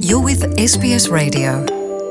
You're with SBS Radio.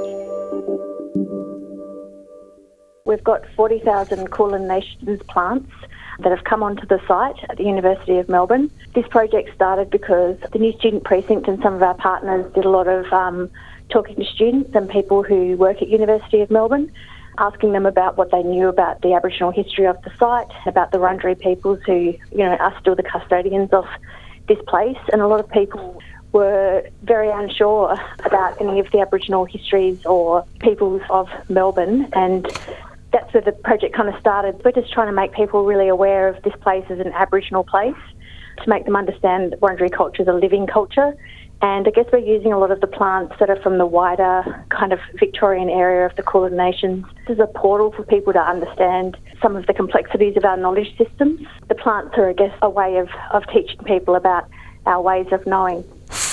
We've got 40,000 Kulin Nations plants that have come onto the site at the University of Melbourne. This project started because the new student precinct and some of our partners did a lot of talking to students and people who work at University of Melbourne, asking them about what they knew about the Aboriginal history of the site, about the Wurundjeri peoples who, are still the custodians of this place. And a lot of people were very unsure about any of the Aboriginal histories or peoples of Melbourne, and that's where the project kind of started. We're just trying to make people really aware of this place as an Aboriginal place, to make them understand that Wurundjeri culture is a living culture. And I guess we're using a lot of the plants that are from the wider kind of Victorian area of the Kulin Nations. This is a portal for people to understand some of the complexities of our knowledge systems. The plants are, I guess, a way of teaching people about our ways of knowing.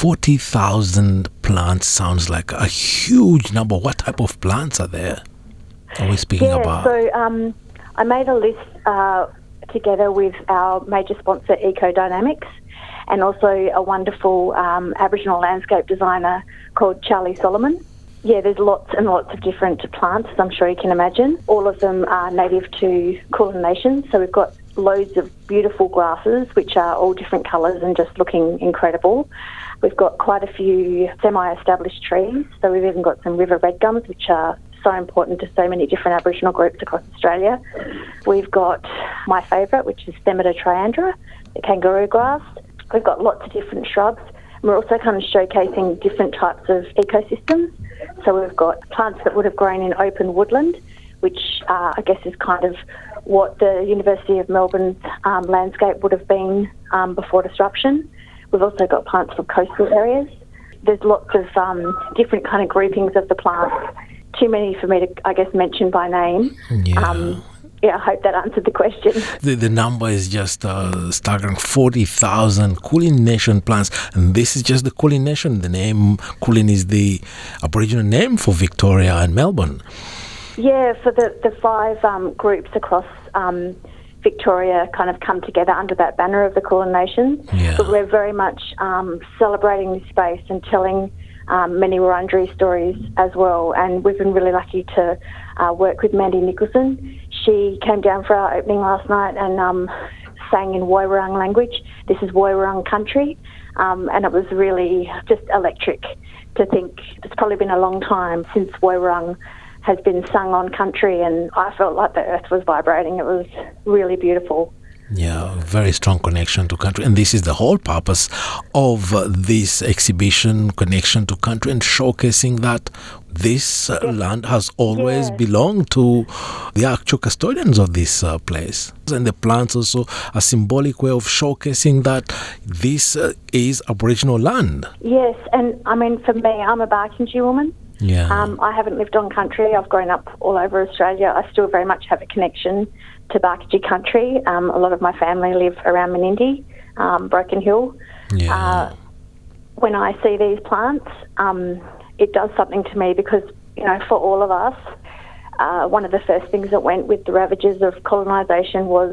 40,000 plants sounds like a huge number. What type of plants are there? Are we speaking about? So I made a list together with our major sponsor, Ecodynamics, and also a wonderful Aboriginal landscape designer called Charlie Solomon. Yeah, there's lots and lots of different plants, as I'm sure you can imagine. All of them are native to Kulin Nations. So we've got loads of beautiful grasses, which are all different colours and just looking incredible. We've got quite a few semi-established trees. So we've even got some river red gums, which are so important to so many different Aboriginal groups across Australia. We've got my favourite, which is Themata triandra, the kangaroo grass. We've got lots of different shrubs. We're also kind of showcasing different types of ecosystems. So we've got plants that would have grown in open woodland, which I guess is kind of what the University of Melbourne's landscape would have been before disruption. We've also got plants from coastal areas. There's lots of different kind of groupings of the plants. Too many for me to, I guess, mention by name. I hope that answered the question. The number is just staggering. 40,000 Kulin Nation plants. And this is just the Kulin Nation. The name Kulin is the Aboriginal name for Victoria and Melbourne. Yeah, so the five groups across Victoria kind of come together under that banner of the Kulin Nation. Yeah. But we're very much celebrating this space and telling many Wurundjeri stories as well. And we've been really lucky to work with Mandy Nicholson. She came down for our opening last night and sang in Woiwurrung language. This is Woiwurrung country. And it was really just electric to think. It's probably been a long time since Woiwurrung has been sung on country, and I felt like the earth was vibrating. It was really beautiful. Yeah, very strong connection to country. And this is the whole purpose of this exhibition, connection to country, and showcasing that this land has always belonged to the actual custodians of this place. And the plants also a symbolic way of showcasing that this is Aboriginal land. Yes, and I mean, for me, I'm a Barkindji woman. Yeah. I haven't lived on country. I've grown up all over Australia. I still very much have a connection to Barkindji country. A lot of my family live around Menindee, Broken Hill. Yeah. When I see these plants, it does something to me because, for all of us, one of the first things that went with the ravages of colonisation was,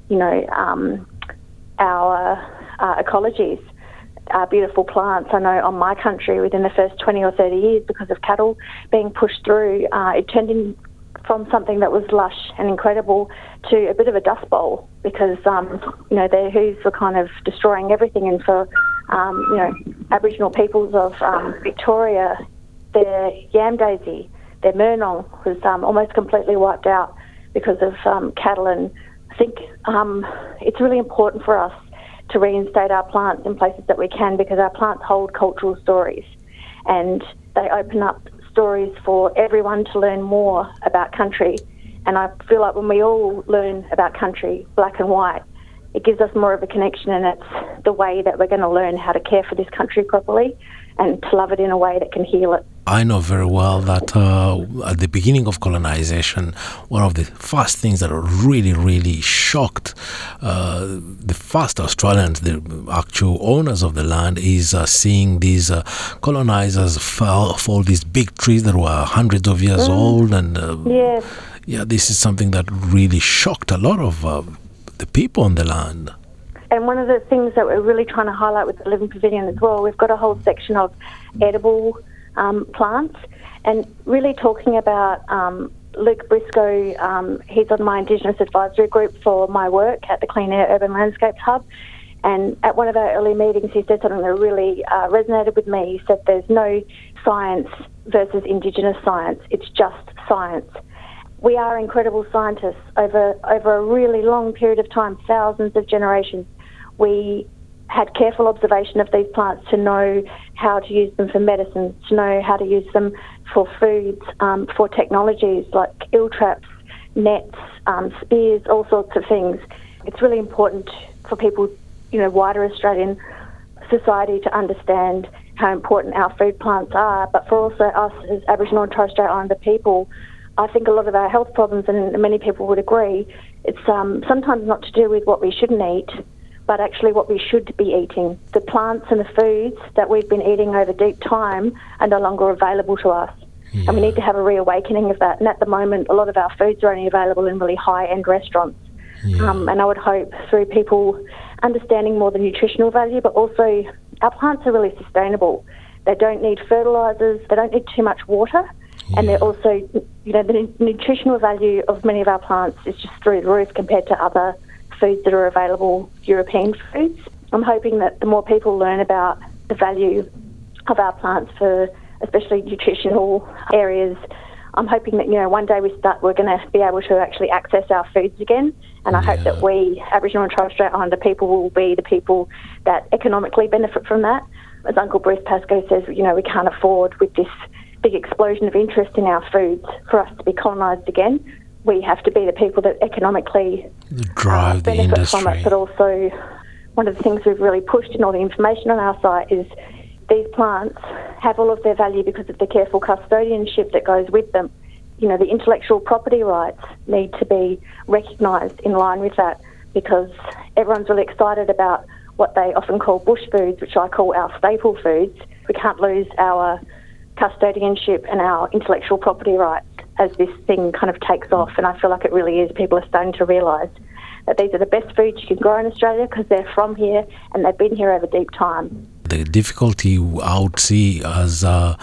our ecologies. Beautiful plants. I know on my country within the first 20 or 30 years, because of cattle being pushed through, it turned in from something that was lush and incredible to a bit of a dust bowl because, their hooves were kind of destroying everything. And for, Aboriginal peoples of Victoria, their yam daisy, their murnong was almost completely wiped out because of cattle. And I think it's really important for us to reinstate our plants in places that we can, because our plants hold cultural stories and they open up stories for everyone to learn more about country. And I feel like when we all learn about country, black and white, it gives us more of a connection, and it's the way that we're going to learn how to care for this country properly and to love it in a way that can heal it. I know very well that at the beginning of colonization, one of the first things that really, really shocked the first Australians, the actual owners of the land, is seeing these colonizers fall these big trees that were hundreds of years old. And this is something that really shocked a lot of the people on the land. And one of the things that we're really trying to highlight with the Living Pavilion as well, we've got a whole section of edible plants, and really talking about Luke Briscoe. He's on my Indigenous Advisory Group for my work at the Clean Air Urban Landscapes Hub. And at one of our early meetings, he said something that really resonated with me. He said there's no science versus Indigenous science. It's just science. We are incredible scientists. Over a really long period of time, thousands of generations, we had careful observation of these plants to know how to use them for medicines, to know how to use them for foods, for technologies like eel traps, nets, spears, all sorts of things. It's really important for people, wider Australian society to understand how important our food plants are, but for also us as Aboriginal and Torres Strait Islander people, I think a lot of our health problems, and many people would agree, it's sometimes not to do with what we shouldn't eat, but actually what we should be eating. The plants and the foods that we've been eating over deep time are no longer available to us. Yeah. And we need to have a reawakening of that. And at the moment, a lot of our foods are only available in really high-end restaurants. Yeah. And I would hope through people understanding more the nutritional value, but also our plants are really sustainable. They don't need fertilisers, they don't need too much water, and they're also, the nutritional value of many of our plants is just through the roof compared to other foods that are available, European foods. I'm hoping that the more people learn about the value of our plants for especially nutritional areas, I'm hoping that, one day we're going to be able to actually access our foods again. And I hope that we, Aboriginal and Torres Strait Islander people, will be the people that economically benefit from that. As Uncle Bruce Pascoe says, we can't afford, with this big explosion of interest in our foods, for us to be colonised again. We have to be the people that economically drive the benefit industry from it. But also, one of the things we've really pushed in all the information on our site is these plants have all of their value because of the careful custodianship that goes with them. The intellectual property rights need to be recognised in line with that, because everyone's really excited about what they often call bush foods, which I call our staple foods. We can't lose our custodianship and our intellectual property rights as this thing kind of takes off, and I feel like it really is. People are starting to realise that these are the best foods you can grow in Australia because they're from here and they've been here over deep time. The difficulty I would see as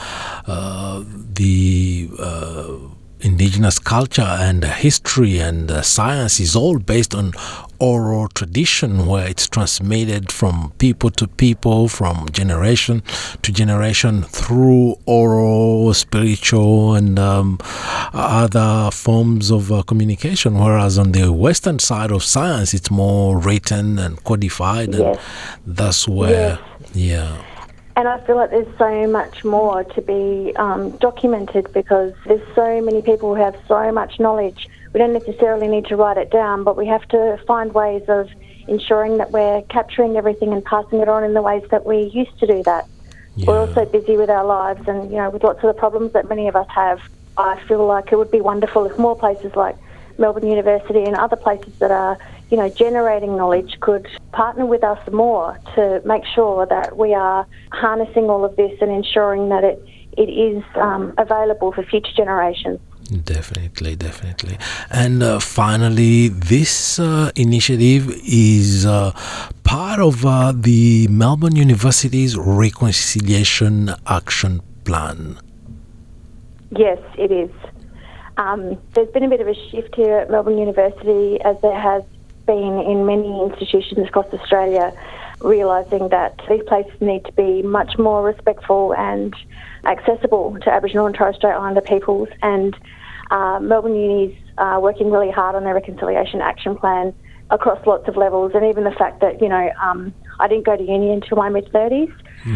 Indigenous culture and history and science is all based on oral tradition, where it's transmitted from people to people, from generation to generation, through oral, spiritual and other forms of communication, whereas on the western side of science it's more written and codified. And that's where And I feel like there's so much more to be documented, because there's so many people who have so much knowledge. We don't necessarily need to write it down, but we have to find ways of ensuring that we're capturing everything and passing it on in the ways that we used to do that. Yeah. We're also busy with our lives and, with lots of the problems that many of us have. I feel like it would be wonderful if more places like Melbourne University and other places that are generating knowledge could partner with us more to make sure that we are harnessing all of this and ensuring that it is available for future generations. Definitely. And finally, this initiative is part of the Melbourne University's Reconciliation Action Plan. Yes, it is. There's been a bit of a shift here at Melbourne University, as there has been in many institutions across Australia, realising that these places need to be much more respectful and accessible to Aboriginal and Torres Strait Islander peoples. And Melbourne Uni's working really hard on their Reconciliation Action Plan across lots of levels, and even the fact that, I didn't go to uni until my mid-30s,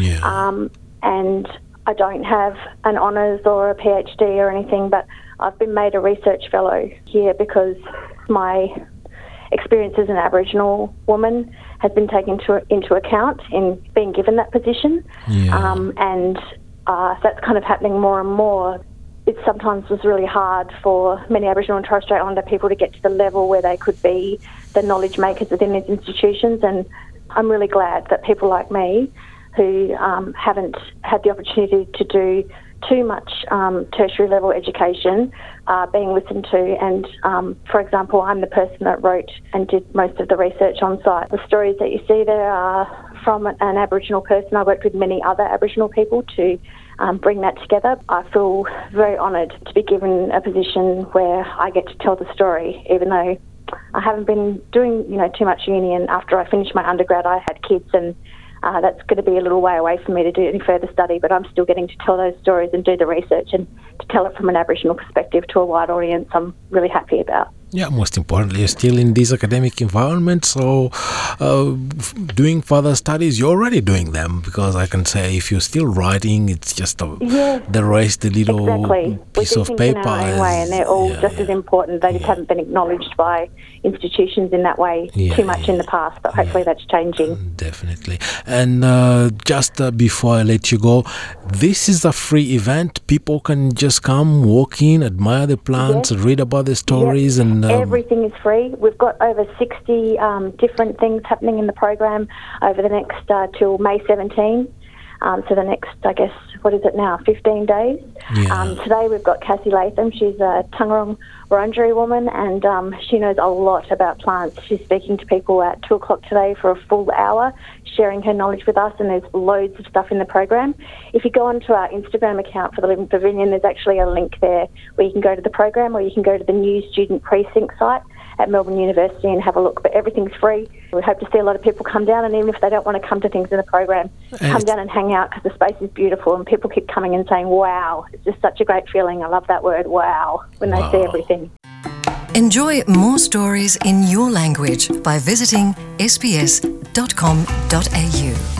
and I don't have an honours or a PhD or anything, but I've been made a research fellow here because my experience as an Aboriginal woman has been taken into account in being given that position. And that's kind of happening more and more. It sometimes was really hard for many Aboriginal and Torres Strait Islander people to get to the level where they could be the knowledge makers within these institutions, and I'm really glad that people like me who haven't had the opportunity to do too much tertiary level education being listened to. And, for example, I'm the person that wrote and did most of the research on site. The stories that you see there are from an Aboriginal person. I worked with many other Aboriginal people to bring that together. I feel very honoured to be given a position where I get to tell the story, even though I haven't been doing, too much uni, and after I finished my undergrad I had kids, and that's going to be a little way away for me to do any further study, but I'm still getting to tell those stories and do the research and to tell it from an Aboriginal perspective to a wide audience. I'm really happy about. Yeah, most importantly, you're still in this academic environment, so doing further studies, you're already doing them, because I can say if you're still writing, it's just the rest, the little piece of paper. In our own way, and they're all just as important. They just haven't been acknowledged by institutions in that way too much in the past, but hopefully that's changing. Definitely. And just before I let you go, this is a free event. People can just come, walk in, admire the plants, read about the stories, and everything is free. We've got over 60 different things happening in the program over the next till May 17. So the next, 15 days. Today we've got Cassie Latham. She's a Taungurung Wurundjeri woman, and she knows a lot about plants. She's speaking to people at 2 o'clock today for a full hour, sharing her knowledge with us, and there's loads of stuff in the program. If you go onto our Instagram account for the Living Pavilion, there's actually a link there where you can go to the program, or you can go to the new student precinct site at Melbourne University and have a look. But everything's free. We hope to see a lot of people come down, and even if they don't want to come to things in the program, come down and hang out, because the space is beautiful and people keep coming and saying, wow. It's just such a great feeling. I love that word, wow, when they see everything. Enjoy more stories in your language by visiting sbs.com.au.